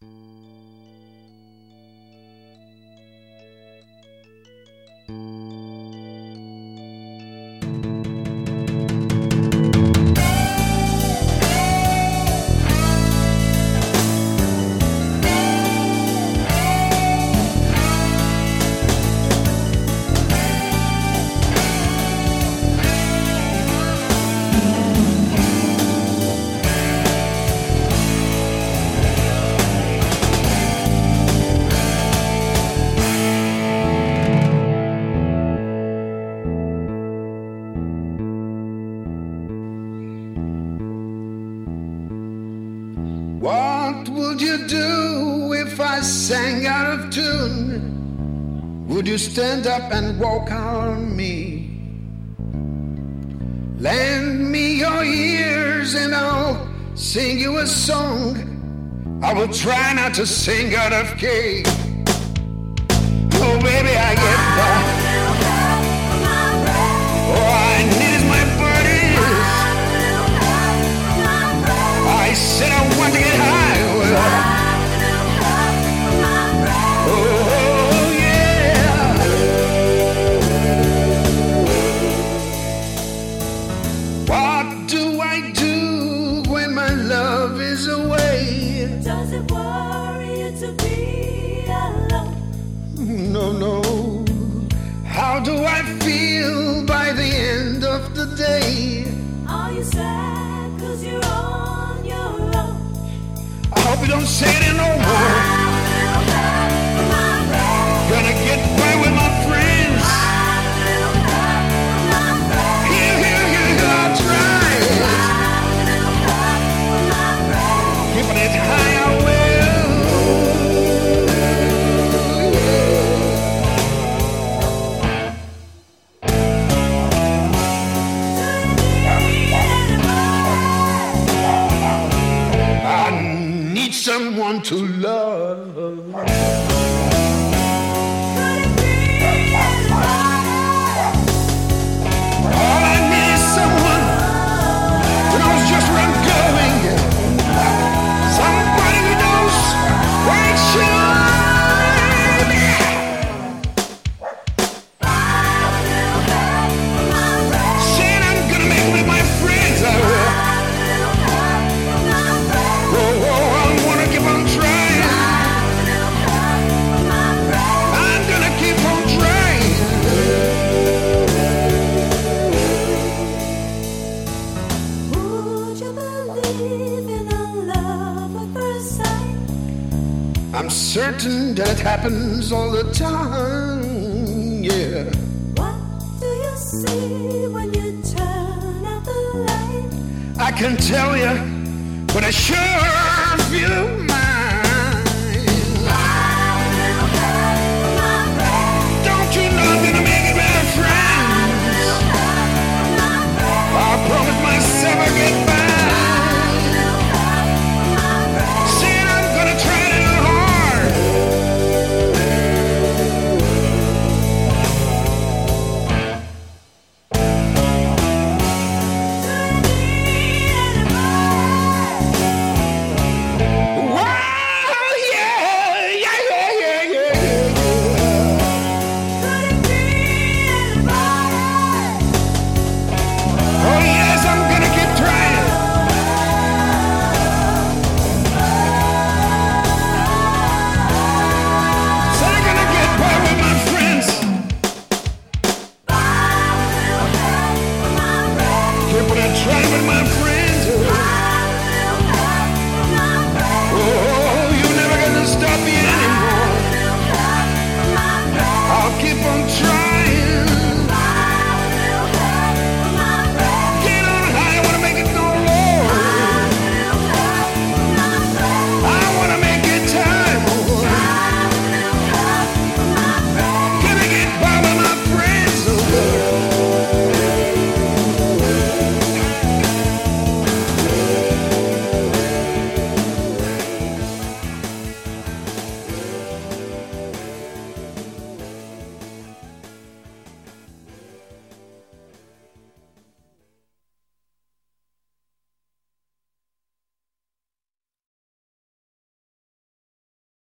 What would you do if I sang out of tune? Would you stand up and walk on me? Lend me your ears and I'll sing you a song. I will try not to sing out of key. Oh baby, I get by. All I need is my birdies. I said I want to get high. Oh yeah. What do I do when my love is away? Does it worry you to be alone? No, no. How do I feel by the end of the day? Are you sad 'cause you're on your own? I hope you don't say it in no more. Gonna get by with my friends. Here, I'll try it. Keeping it high, I will. I need someone to love. All I need is someone who knows just where I'm going. Somebody who knows where it should be. Saying I'm gonna make with my friends. I will. Oh, I'm gonna keep on trying. I'm gonna keep on trying. Would you believe in a love at first sight? I'm certain that it happens all the time. Yeah. What do you see when you turn out the light? I can tell you, but I sure